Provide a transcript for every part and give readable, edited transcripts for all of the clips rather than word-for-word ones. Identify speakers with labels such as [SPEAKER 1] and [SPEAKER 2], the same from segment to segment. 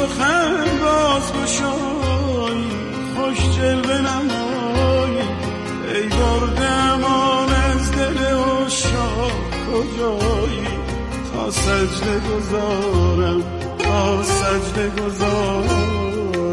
[SPEAKER 1] بخند باز گشایی، خوش جلوه نمایی، ای برده امان از دل عشاق کجایی؟ تا سجده گذارم، تا سجده گذارم.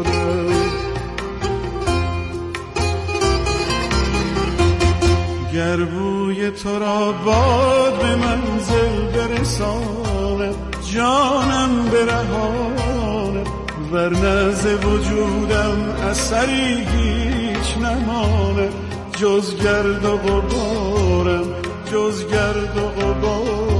[SPEAKER 1] گر بوی تو را باد به منزل برسانم، جانم برهانم، ورنه ز وجودم اثری هیچ نمانه، جز گرد و غبارم، جز گرد و غبارم.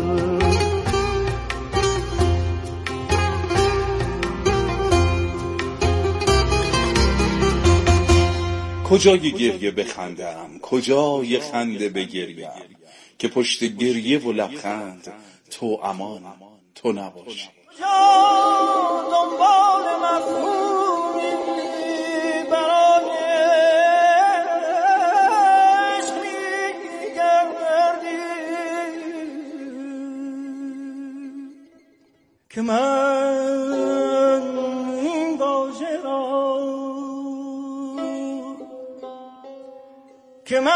[SPEAKER 2] کجای گریه بخندم، کجای خنده بگریم، که پشت گریه و لبخند تو امان تو نباشی.
[SPEAKER 1] دنبال مفهومی برای عشق می‌گردی که من این واژه را، که من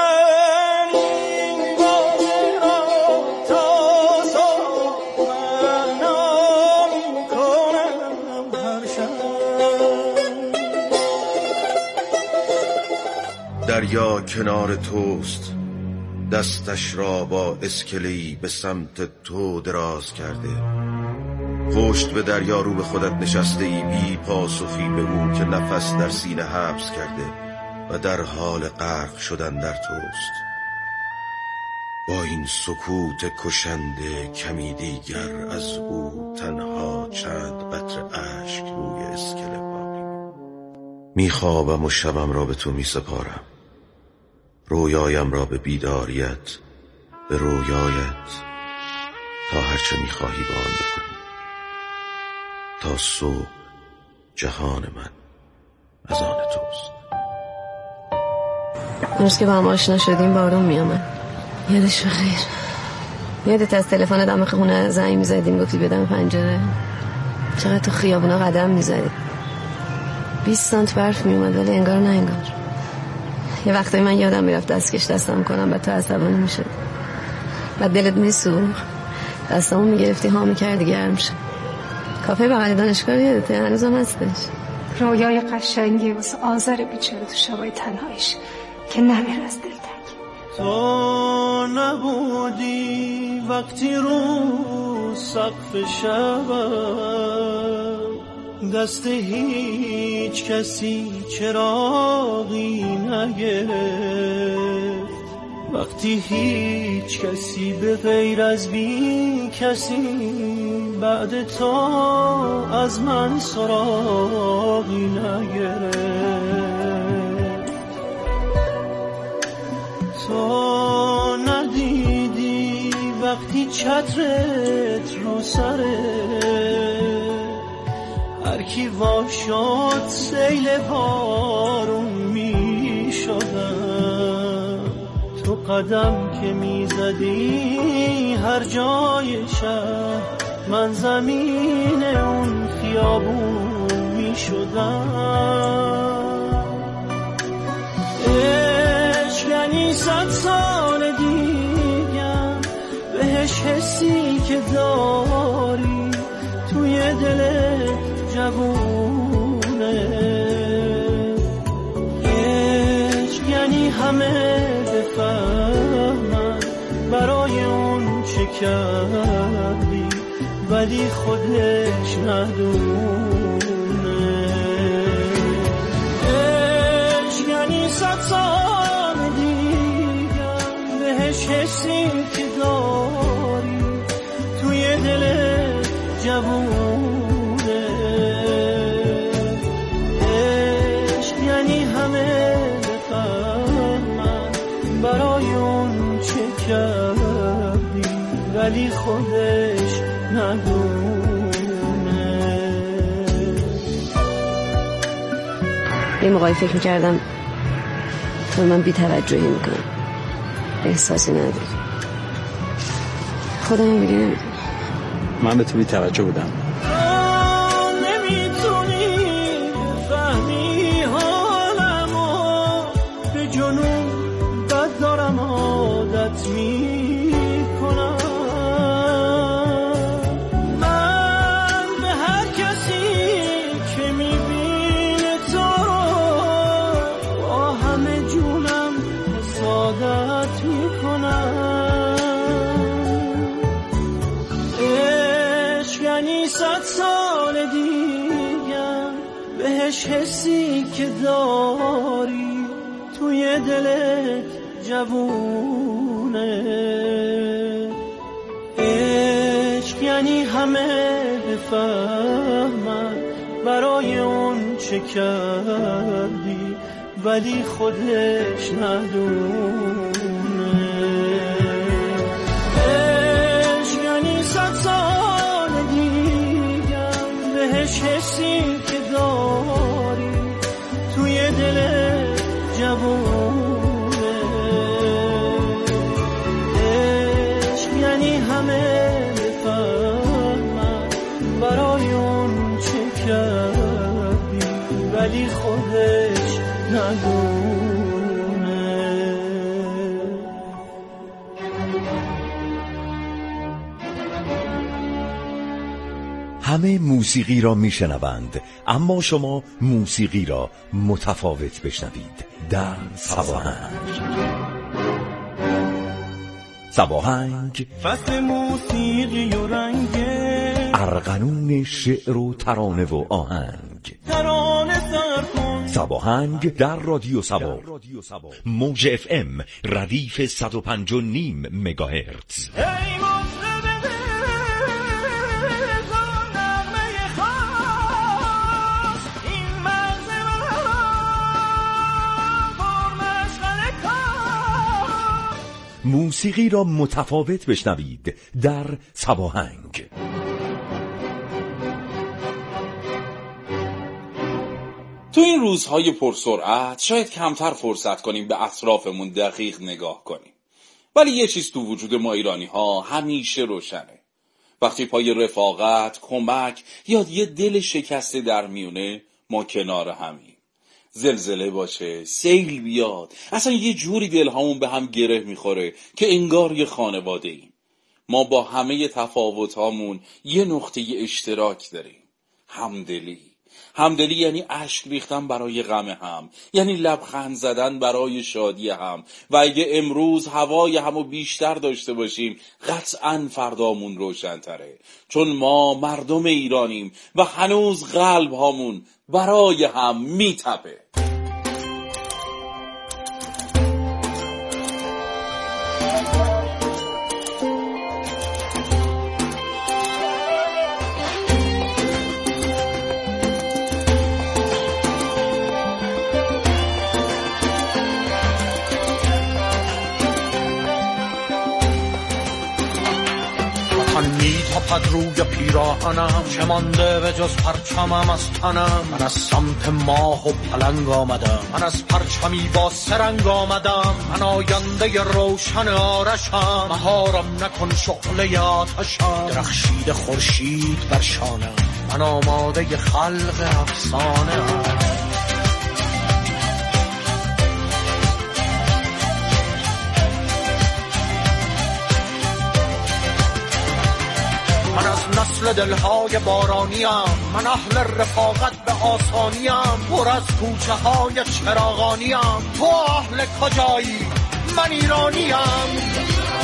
[SPEAKER 3] دریا کنار توست، دستش را با اسکله‌ای به سمت تو دراز کرده، پشت به دریا رو به خودت نشسته ای بی پاسخی به او که نفس در سینه حبس کرده و در حال غرق شدن در توست. با این سکوت کشنده کمی دیگر از او تنها چند قطره اشک روی اسکله باقی. میخوابم و شبم را به تو میسپارم، رویایم را به بیداریت، به رویایت، تا هرچه میخواهی با آن بکنی. تا صبح جهان من از آن توست.
[SPEAKER 4] روز که با هم آشنا شدیم بارون میامد، یادش بخیر. یادت از تلفن دم خونه زنگ میزدیم گفتی بدم پنجره؟ چقدر تو خیابونا قدم میزدی، 20 سانت برف میومد ولی انگار نه انگار. یه وقتایی من یادم میرفت دستکش دستم کنم و تو عصبانی میشد، بعد دلت میسوخت، دستمو میگرفتی ها میکردی گرم شد. کافه بغل دانشگاه یادته؟ هنوزم هستش.
[SPEAKER 5] رویای قشنگی واسه آذر بیچاره تو شبای تنهایش که نمیره از دل تنگ.
[SPEAKER 1] تو نبودی وقتی رو سقف شبم، دست هیچ کسی چراغی نگرفت، وقتی هیچ کسی به غیر از بی کسی بعد تو از من سراغی نگرفت. تو ندیدی وقتی چترت رو سره، هر کی وا شد سیل بارون می شدم. تو قدم که می زدی هر جای شهر، من زمین اون خیابون می شدم. عشق یعنی 100 سال دیگر، بهش حسی که داری توی دلت جوونه. عشق یعنی همه بفهمن برای اون چه کردی ولی خودش ندونه. عشق یعنی 100 سال دیگر، بهش حسی که داری توی دلت جوونه. عشق یعنی همه بفهمن برای اون چه کردی ولی خودش ندونه.
[SPEAKER 4] یه موقعی فکر میکردم تو من بی توجهی میکنم، احساسی نداری. خودم میگه نمیدونم
[SPEAKER 6] من به تو بی توجه بودم.
[SPEAKER 1] نمیدونم بهش حسی که داری توی دلت جوونه. عشق یعنی همه بفهمن برای اون چه کردی ولی خودش ندونه. عشق یعنی 100 سال دیگم بهش حسی که داری توی دلت جوونه. عشق یعنی همه بفهمن برای اون چه کردی ولی خودش ندونه.
[SPEAKER 6] همه موسیقی را میشنوند اما شما موسیقی را متفاوت بشنوید در سباهنگ. سباهنگ
[SPEAKER 1] فصل موسیقی و رنگ
[SPEAKER 6] ارغنون شعر و ترانه و آهنگ.
[SPEAKER 1] ترانه سر کن.
[SPEAKER 6] سباهنگ در رادیو سبا موج FM ردیف 105.5 مگاهرتز. موسیقی را متفاوت بشنوید در سباهنگ.
[SPEAKER 2] تو این روزهای پرسرعت شاید کمتر فرصت کنیم به اطرافمون دقیق نگاه کنیم، ولی یه چیز تو وجود ما ایرانی ها همیشه روشنه. وقتی پای رفاقت، کمک یا یه دل شکسته در میونه، ما کنار همیم. زلزله باشه، سیل بیاد، اصلا یه جوری دلهامون به هم گره میخوره که انگار یه خانواده ایم. ما با همه تفاوت‌هامون یه نقطه اشتراک داریم: همدلی. همدلی یعنی اشک ریختن برای غم هم، یعنی لبخند زدن برای شادی هم، و اگه امروز هوای همو بیشتر داشته باشیم قطعاً فردامون روشن‌تره، چون ما مردم ایرانیم و هنوز قلب هامون برای هم میتپه.
[SPEAKER 7] میتپد روی پیراهنم، چه مانده به جز پرچمم از تنم. من از سمت ماه و پلنگ آمدم، من از پرچمی با سرنگ آمدم. من آینده روشن آرشم، مهارم نکن شعله آتشم. درخشید خورشید بر شانم، من آماده خلق افسانه ام. نسل دلهای بارانیم، من اهل رفاقت به آسانیم. پر از کوچه های چراغانیم، تو اهل کجایی؟ من ایرانیم.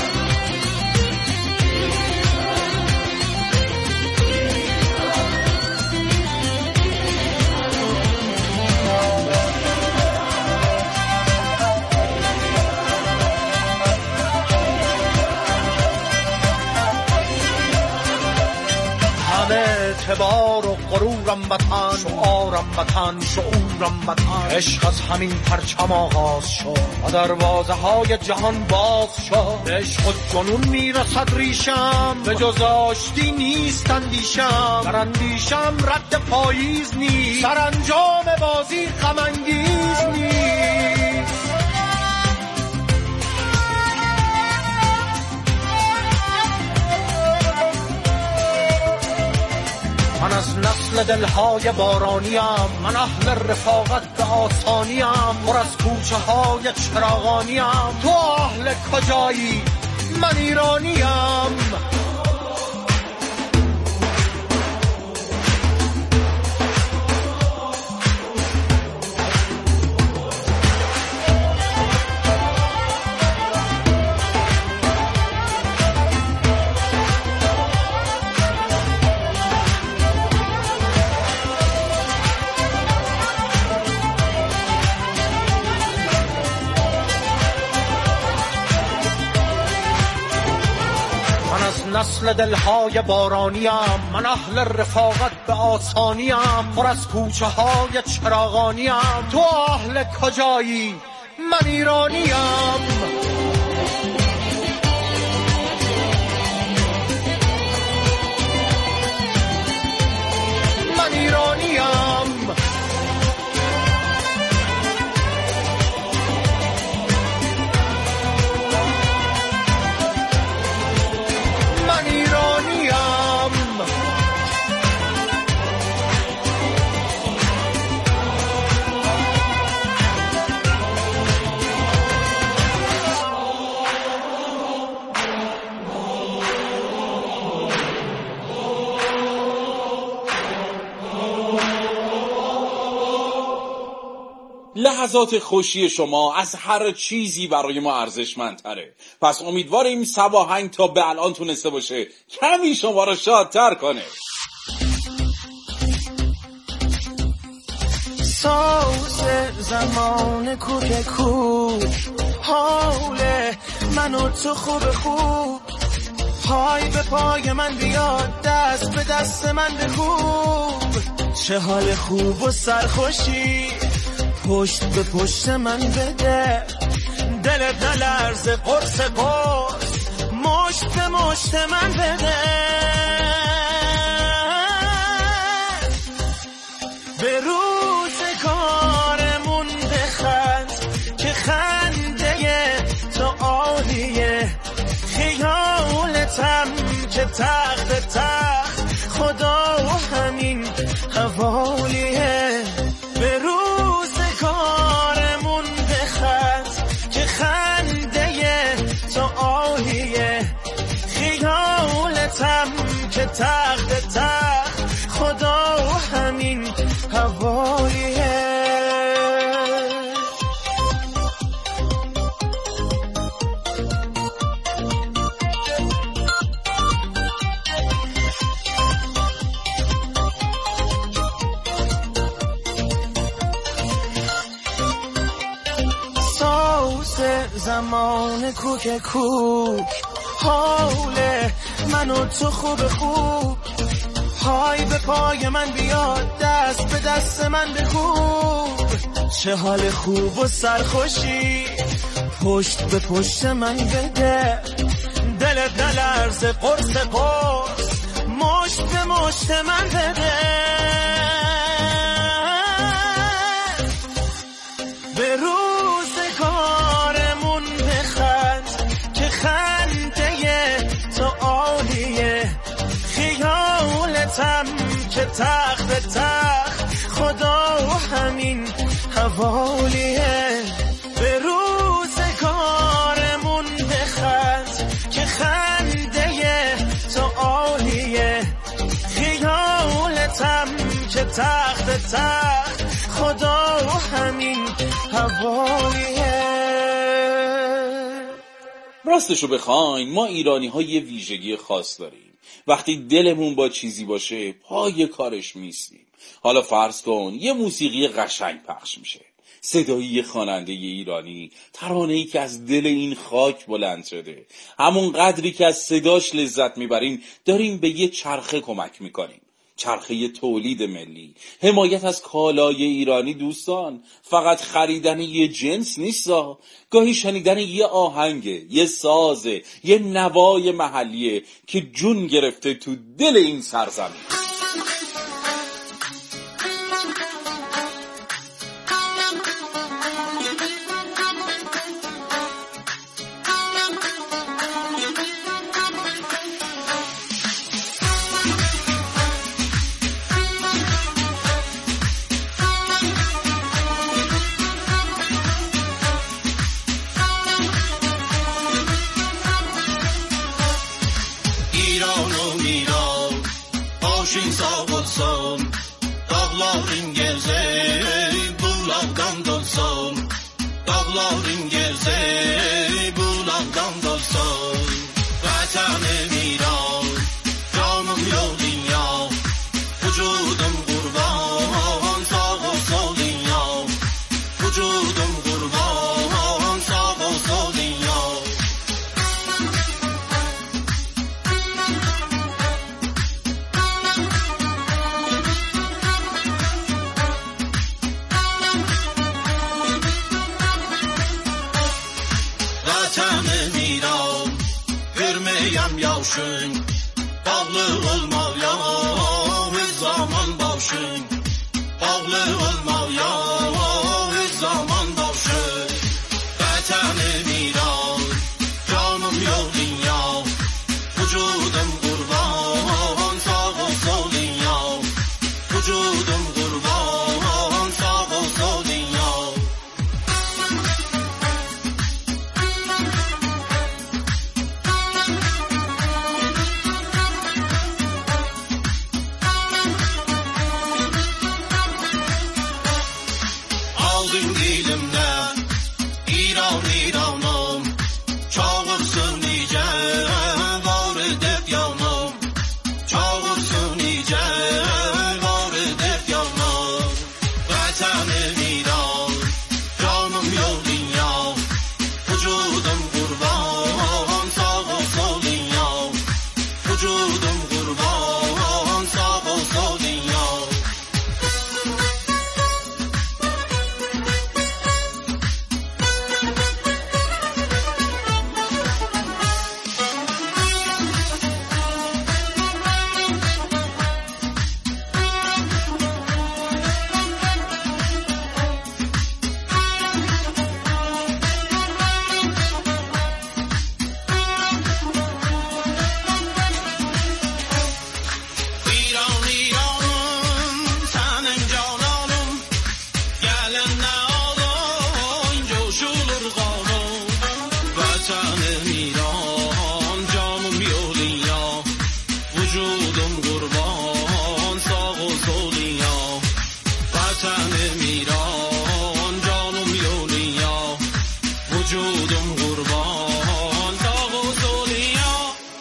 [SPEAKER 7] اعتبار و غرورم وطن، شعارم وطن، شعورم وطن. عشق از همین پرچم آغاز شد و دروازه های جهان باز شد. عشق و جنون میرسد ریشم، به جز آشتی نیست اندیشم. در اندیشم رد پاییز نیست، سرانجام بازی غم انگیز نیست. من از نسل دلهای بارانیم، من اهل رفاقت به آسانیم. پر از کوچه های چراغانیم، تو اهل کجایی؟ من ایرانیم. نسل دلهای بارانیم، من اهل رفاقت به آسانیم، پر از کوچه های چراغانیم. تو اهل کجایی؟ من ایرانیم. من ایرانیم. من ایرانیم.
[SPEAKER 2] لحظات خوشی شما از هر چیزی برای ما ارزشمندتره. پس امیدواریم سواهنگ تا به الان تونسته باشه کمی شما رو شادتر کنه.
[SPEAKER 1] ساز زمان کوک کوک، حال من و تو خوب، پای به پای من بیاد، دست به دست من بکوب. چه حال خوب و سرخوشی پشت به پشت من بده، دلت نلرزه قرص قرص مشت به مشت من بده. به روزگارمون بخند که خنده تو عالیه، خیالتم که تخت تخت خدا و همین حوالیه. به روزگارمون بخند که خنده تو عالیه، خیالتم که تخت تخت خدا و همین حوالیه. زمان کوک کوک، حال من و تو خوب، پای به پای من بیاد، دست به دست من بکوب. چه حال خوب و سرخوشی پشت به پشت من بده، دلت نلرزه قرص قرص مشت به مشت من بده. به روزگارمون بخند که خنده تو عالیه، خیالتم که تخت تخت خدا و همین حوالیه. به روزگارمون بخند که خنده تو عالیه، خیالتم که تخت تخت خدا و همین حوالیه.
[SPEAKER 2] راستشو بخواین ما ایرانی ها یه ویژگی خاص داریم. وقتی دلمون با چیزی باشه پای کارش میستیم. حالا فرض کن یه موسیقی قشنگ پخش میشه، صدایی یه خواننده ایرانی، ترانه‌ای که از دل این خاک بلند شده، همون قدری که از صداش لذت میبریم داریم به یه چرخه کمک میکنیم. چرخه تولید ملی، حمایت از کالای ایرانی. دوستان فقط خریدن یه جنس نیستا، گاهی شنیدن یه آهنگه، یه سازه، یه نوای محلیه که جون گرفته تو دل این سرزمین.
[SPEAKER 1] باشین bağlı olmaya hiç zaman başın bağlı olmaya hiç zaman başın vatanım İran canım yok dünya vücudum kurban sağ ol sol dünya vücudum kurban sağ ol sol dünya aldın dilimden İran İranım çağırsın nice var edip yanım çağırsın nice var edip yanım vatanım İran canım yok dünya vücudum kurban sağ ol sol dünya vücudum kurban sağ ol sol dünya İran İranım senin cananım gelen ne alın coşulur kanım vatanım İran canım yok dünya vücudum kurban sağ ol sol dünya vatanım İran canım yok dünya vücudum kurban sağ ol sol dünya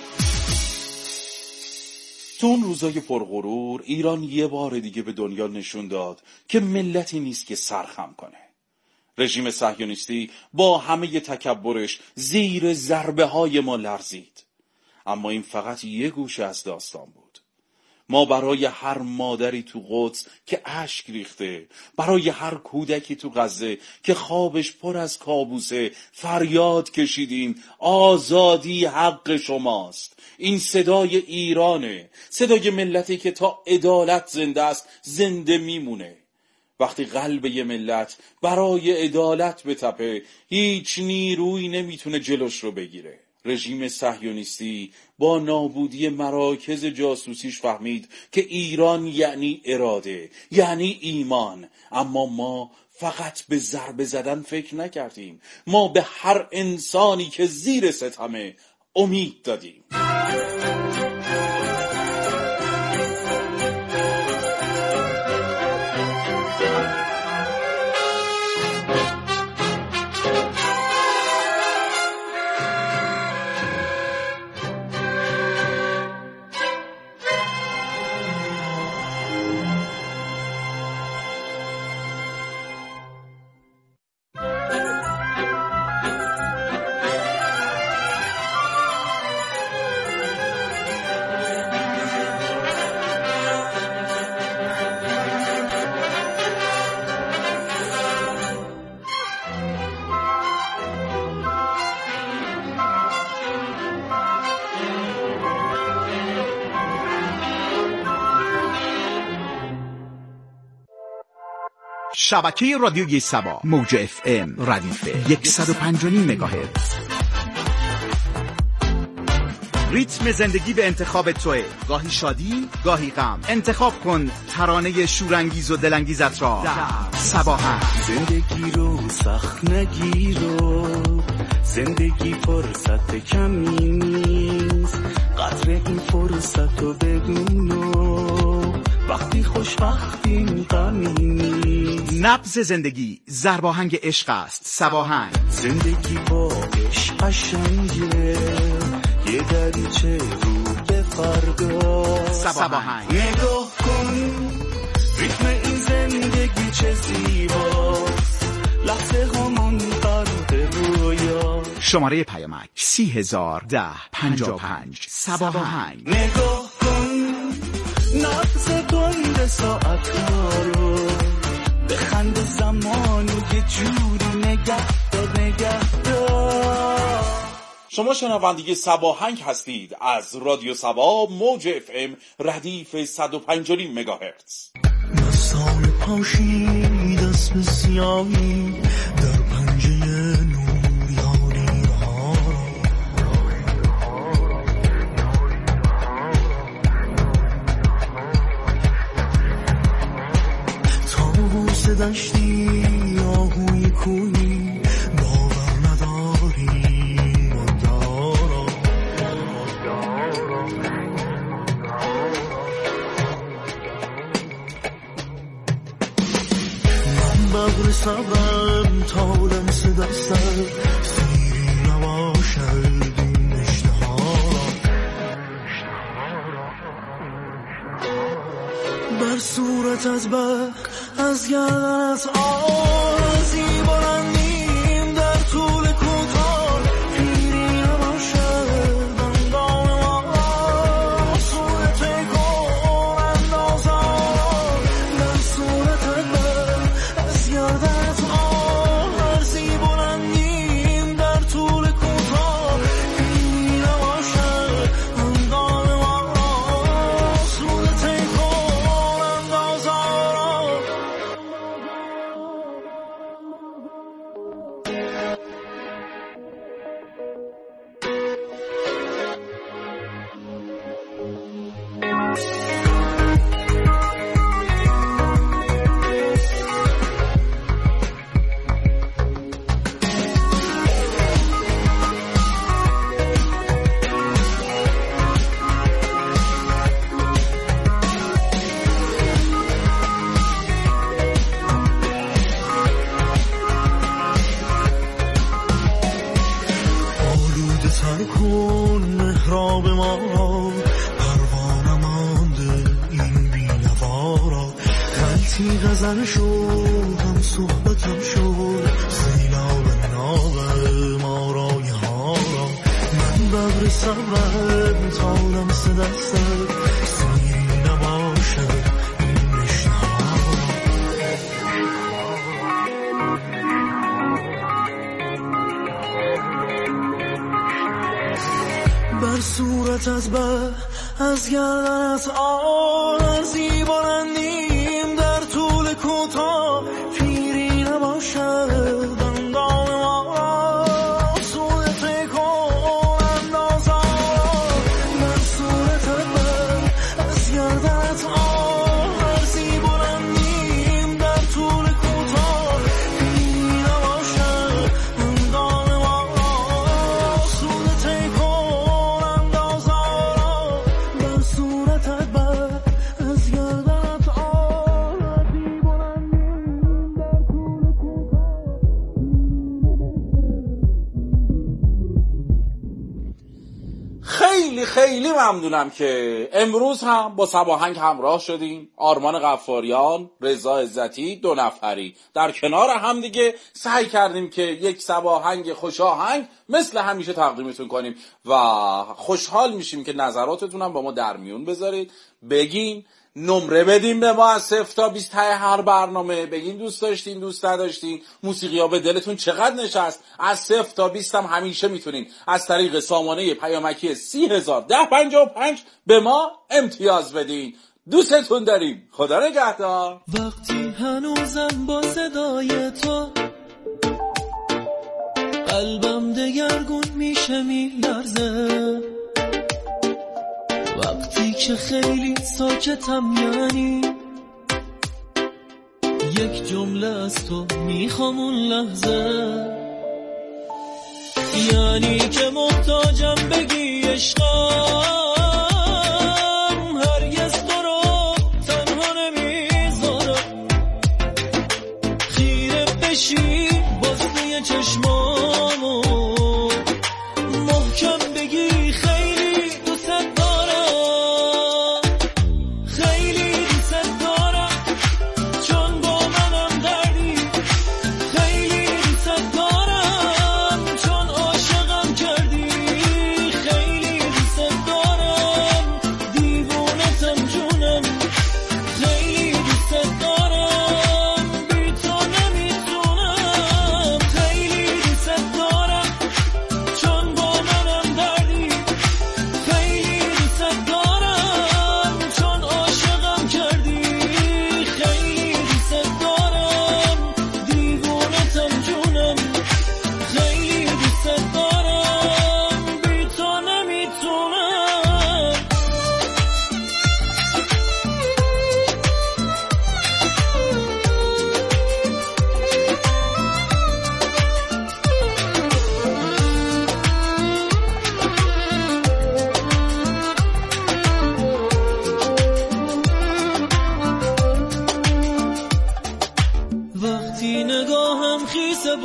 [SPEAKER 2] تو اون روزای پرغرور ایران یه بار دیگه به دنیا نشون داد که ملتی نیست که سرخم کنه. رژیم صهیونیستی با همه تکبرش زیر ضربه های ما لرزید. اما این فقط یه گوشه از داستان بود. ما برای هر مادری تو قدس که اشک ریخته، برای هر کودکی تو غزه که خوابش پر از کابوسه فریاد کشیدیم آزادی حق شماست. این صدای ایرانه، صدای ملتی که تا عدالت زنده است زنده میمونه. وقتی قلب یه ملت برای عدالت بتپه هیچ نیرویی نمیتونه جلوش رو بگیره. رژیم صهیونیستی با نابودی مراکز جاسوسیش فهمید که ایران یعنی اراده، یعنی ایمان. اما ما فقط به ضربه زدن فکر نکردیم، ما به هر انسانی که زیر ستمه امید دادیم.
[SPEAKER 8] شبکه رادیوی سبا موج اف ام ردیف 105.5 مگاهرتز. ریتم زندگی به انتخاب توئه، گاهی شادی گاهی غم. انتخاب کن ترانه شورانگیز و دلانگیزت را در صباحن.
[SPEAKER 1] زندگی رو سخت نگیرو، زندگی فرصت کمی نیست، قدر این فرصت رو بدونو، وقتی خوشبختیم غمی نیست.
[SPEAKER 8] نبض زندگی ضرباهنگ عشق است. صباحن.
[SPEAKER 1] زندگی با عشق قشنگه، یه دریچه رو به فردا.
[SPEAKER 8] صباحن.
[SPEAKER 1] نگاه کن ریتم این زندگی چه زیباست، لحظه هامون غرق رویا.
[SPEAKER 8] شماره پیامک 301055 صباحن.
[SPEAKER 1] نگاه کن نبض گنده ساعت رو، بخند زمانو یه جوری نگه دار.
[SPEAKER 2] شما شنونده صباهنگ هستید از رادیو صبا موج FM ردیف 105.5 مگاهرتز.
[SPEAKER 1] دستان پاشید دست به سیاهی در پنجه نوریانی ها تابوس دشتی آهوی کوی باور نداری مدارا بغر صبرم تا لمس دستم سیری نباشد این اشتها بر صورت از از گردنت آرزی بلندیم در طول کوتاه پیری نباشد اندام ما صورت کن اندازم در صورتت از گردنت آرزی بلندیم در طول کوتاه پیری نباشد اندام ما صورت کن اندازم کن محراب ما را پروانه مانده این بی‌نوارا غلطی غزل شد هم صحبتم شد سیلاب ناب ما را یه ها را من بغر صبرم تا لمس دستت سیری نباشد این اشتها بر صورت از گردنت آرزی بلندیم در طول کوتاه پیری نباشد اندام ما صورت کن اندازم بر صورت از گردنت آرزی بلندیم در طول کوتاه پیری نباشد اندام ما صورت کن
[SPEAKER 2] خیلی ممنونم که امروز هم با صباهنگ همراه شدیم. آرمان غفاریان، رضا عزتی، 2 نفری در کنار هم دیگه سعی کردیم که یک صباهنگ خوشاهنگ مثل همیشه تقدیمتون کنیم و خوشحال میشیم که نظراتتون هم با ما در میون بذارید، بگین، نمره بدیم به ما از 0 تا 20 ته هر برنامه، بگین دوست داشتین دوست نداشتین، موسیقی ها به دلتون چقدر نشست. از 0 تا 20 هم همیشه میتونین از طریق سامانه پیامکی 30,01055 به ما امتیاز بدین. دوستتون داریم. خدا نگهدار.
[SPEAKER 1] وقتی هنوزم با صدای تو قلبم دگرگون میشه میلرزه، وقتی که خیلی ساکتم یعنی یک جمله از تو میخوام اون لحظه، یعنی که محتاجم بگی عشقم هرگز تو رو تنها نمیذارم، خیره بشی بازوی چشمامو محکم بگی خیلی دوست دارم، خیلی دوست دارم چون با منم دردی، خیلی دوست دارم چون عاشقم کردی، خیلی دوست دارم دیوونتم جونم، خیلی دوست دارم بی تو نمیتونم، خیلی دوست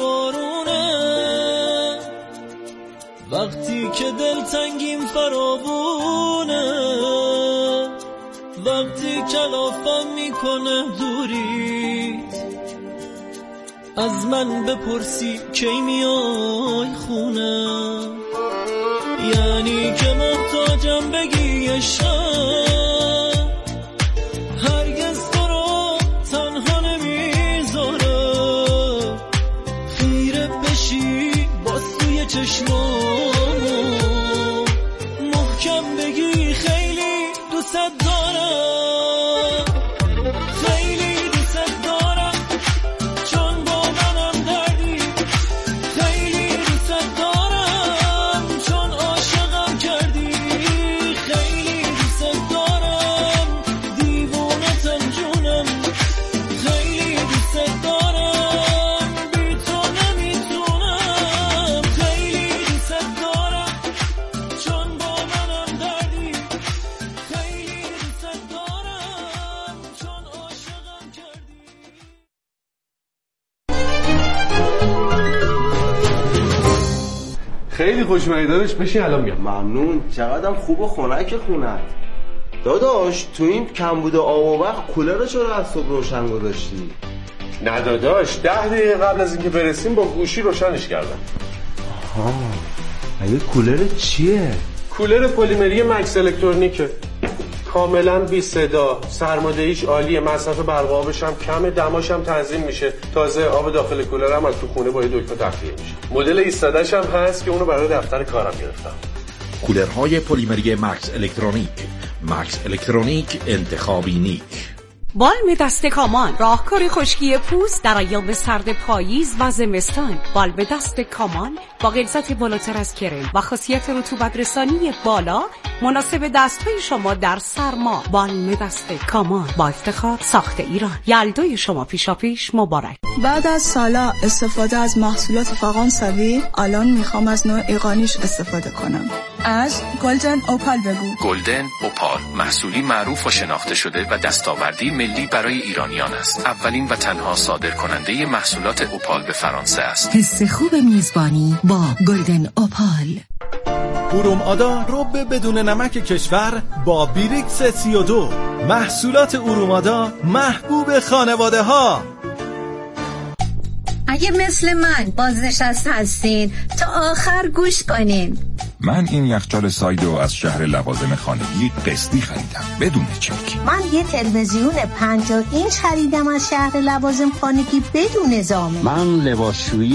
[SPEAKER 9] بارونه، وقتی که دلتنگیم فراوونه، وقتی کلافم میکنه دوری، از من بپرسی کی میای خونه، یعنی که محتاجم بگی عشقم هرگز تو رو تنها نمیذاره، خیره بشی باز توی چشمامو، محکم بگی خیلی دوست دارم، خیلی دوست دارم، چون با منم دردی، خیلی دوست دارم، چون عاشقم کردی، خیلی دوست دارم، دیوونتم جونم، خیلی دوست دارم، بی تو نمیتونم، خیلی دوست دارم، چون با منم دردی، خیلی دوست دارم، چون عاشقم کردی.
[SPEAKER 10] خیلی خوشمزه داداش، بشین الان میام.
[SPEAKER 11] ممنون. چقدرم خوب و خنک خونت داداش. تو این کمبود آب و وقت کولر رو چرا از صبح روشن گذاشتی؟
[SPEAKER 10] نه داداش، 10 دقیقه قبل از اینکه برسیم با گوشی روشنش کردم.
[SPEAKER 11] آها، مگه کولر چیه؟
[SPEAKER 10] کولر پلیمری مکس الکترونیکه، کاملا بی صدا، سرمادهیش عالیه، مصرف برق و آبش هم کمه، دماش هم تنظیم میشه، تازه آب داخل کولر هم از تو خونه با یه دکمه تخلیه میشه. مدل ایستاده‌اش هم هست که اونو برای دفتر کارم گرفتم.
[SPEAKER 12] کولرهای پلیمری مکس الکترونیک. مکس الکترونیک، انتخابی نیک.
[SPEAKER 13] بالم دست کامان، راهکار خشکی پوست در ایام سرد پاییز و زمستان. بالم دست کامان با غلظت بالاتر از کرم و خاصیت رطوبت رسانی بالا، مناسب دستهای شما در سرما. بالم دست کامان با افتخار ساخت ایران. یلدای شما پیشاپیش مبارک.
[SPEAKER 14] بعد از سالا استفاده از محصولات فرانسوی، الان میخوام از نوع ایقانیش استفاده کنم. از گلدن اوپال بگو.
[SPEAKER 15] گلدن اوپال محصولی معروف و شناخته شده و دستاوردی ملی برای ایرانیان است. اولین و تنها صادر کننده محصولات اوپال به فرانسه است.
[SPEAKER 16] حس خوب میزبانی با گلدن اوپال.
[SPEAKER 17] ارومآدا رب بدون نمک کشور با بیریکس 32. محصولات ارومآدا محبوب خانواده ها.
[SPEAKER 18] اگه مثل من بازنشسته هستین تا آخر گوش کنین.
[SPEAKER 19] من این یخچال سایدو از شهر لوازم خانگی قسطی خریدم بدون چک.
[SPEAKER 18] من یه تلویزیون 50 اینچ خریدم از شهر لوازم خانگی بدون زامن.
[SPEAKER 20] من لباسشویی